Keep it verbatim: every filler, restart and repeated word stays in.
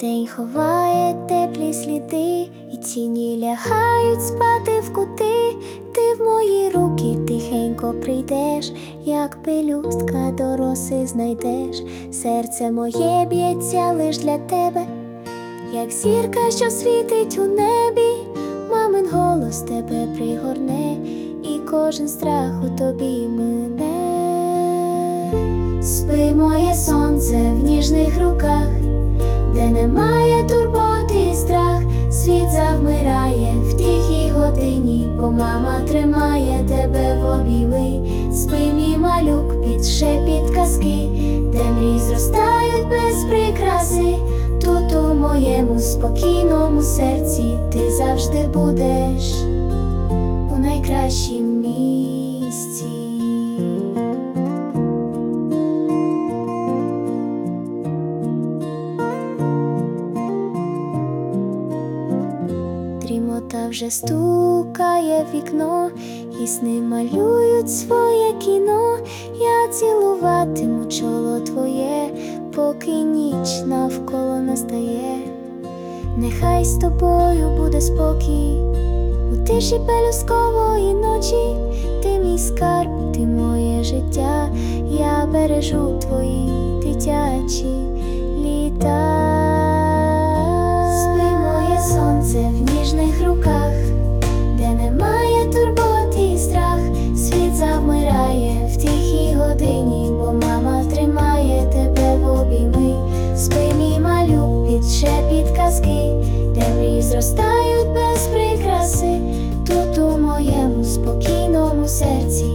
День ховає теплі сліди, і тіні лягають спати в кути. Ти в мої руки тихенько прийдеш, як пелюстка до роси знайдеш. Серце моє б'ється лиш для тебе, як зірка, що світить у небі. Мамин голос тебе пригорне, і кожен страх у тобі мине. Спи, моє сонце, в ніжних руках, де немає турботи і страх. Світ завмирає в тихій годині, бо мама тримає тебе в обійми. Спи, мій малюк, під шепіт казки, де мрії зростають без прикраси. Тут у моєму спокійному серці ти завжди будеш у найкращім місці. Дрімота вже стукає в вікно, і сни малюють своє кіно. Я цілуватиму чоло твоє, поки ніч навколо настає. Нехай з тобою буде спокій у тиші пелюсткової ночі. Ти мій скарб, ти моє життя, я бережу твої дитячі літа. Спи, моє сонце, в ніжних руках, де немає турботи і страх. Світ завмирає в тихій годині, бо мама тримає тебе в обійми. Спи, мій малюк, під шепіт казки, де мрії зростають без прикраси. Тут у моєму спокійному серці